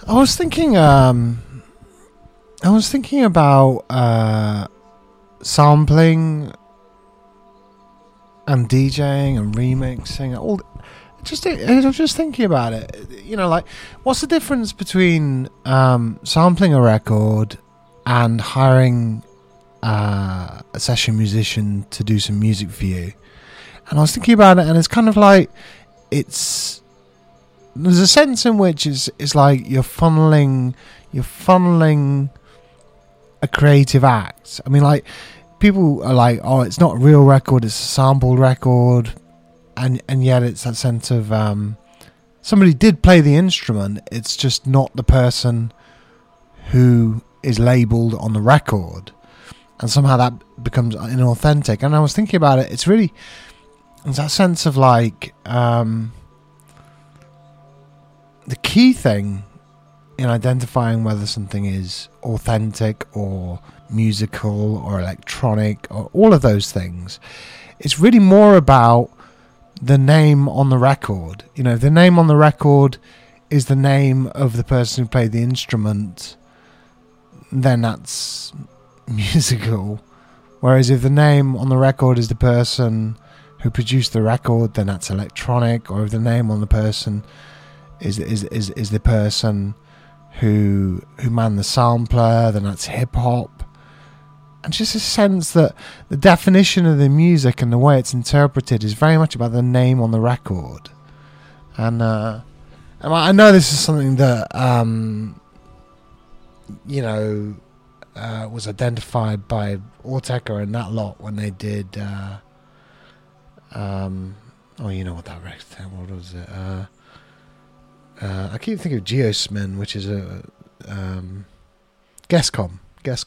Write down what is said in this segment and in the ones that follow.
I was thinking. I was thinking about sampling and DJing and remixing. I was just thinking about it. You know, like, what's the difference between sampling a record and hiring a session musician to do some music for you? And I was thinking about it, and it's kind of like there's a sense in which it's like you're funneling a creative act. I mean, like, people are like, oh, it's not a real record, it's a sampled record, and yet it's that sense of somebody did play the instrument, it's just not the person who is labelled on the record, and somehow that becomes inauthentic. And I was thinking about it, it's that sense of like the key thing in identifying whether something is authentic or musical or electronic or all of those things, it's really more about the name on the record. You know, if the name on the record is the name of the person who played the instrument, then that's musical. Whereas if the name on the record is the person who produced the record, then that's electronic. Or if the name on the person is the person who manned the sampler, then that's hip hop. And just a sense that the definition of the music and the way it's interpreted is very much about the name on the record. And I know this is something that was identified by Autechre and that lot when they did you know what that record, what was it? I keep thinking of Geosmin, which is a Gescom.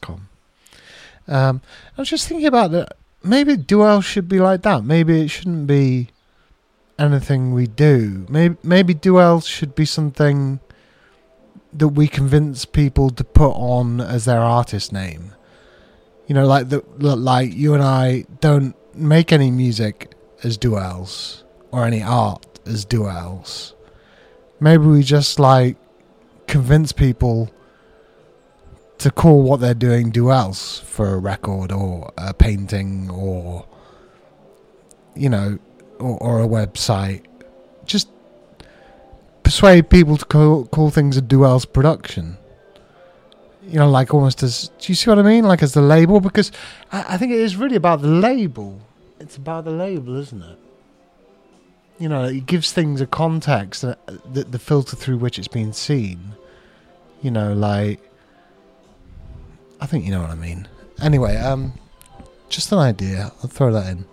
I was just thinking about that. Maybe Duel should be like that. Maybe it shouldn't be anything we do. Maybe Duel should be something that we convince people to put on as their artist name. You know, like you and I don't make any music as Duels or any art as Duels. Maybe we just like convince people to call what they're doing Duels for a record or a painting or, you know, or a website. Just persuade people to call things a Duels production. You know, like almost as, do you see what I mean? Like as the label, because I think it is really about the label. It's about the label, isn't it? You know, it gives things a context, the filter through which it's being seen. You know, like, I think you know what I mean. Anyway, just an idea. I'll throw that in.